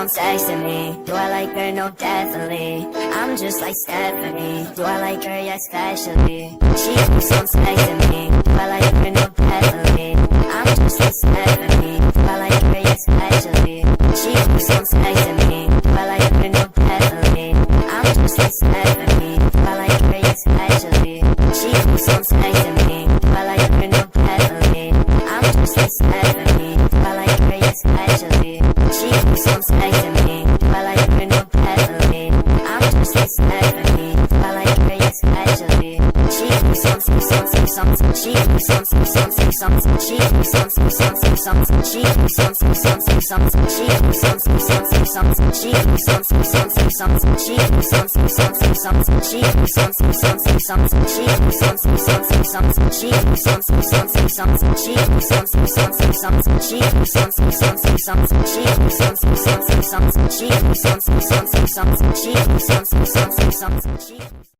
some sex to me? Do I like her? No, definitely. I'm just like Stephanie. Do I like her? Yeah, especially. She gives me some sex to me. Do I like her? No, definitely. I'm just like Stephanie. Do I like her? Yeah, especially. She gives me some sex to me. Do I like her? No, definitely. I'm just like Stephanie. Do I like her? Yeah, especially. She gives me some sex to me. Do I like her? No, definitely. I'm just like Stephanie. Do I like her? Yeah, especially. She gives me some sex to me. Do I like her? No, definitely. I'm just like Stephanie. Do I like her? Yeah, especially. She gives me some. She gives me some. She gives me some. She gives me some. She gives me some. She gives me some. She gives me some. She gives me some. She gives me some. She gives me some. She gives me some. She gives me some. She gives me some. She gives me some. She gives me some. She gives me some. She gives me some. She gives me some. She gives me some.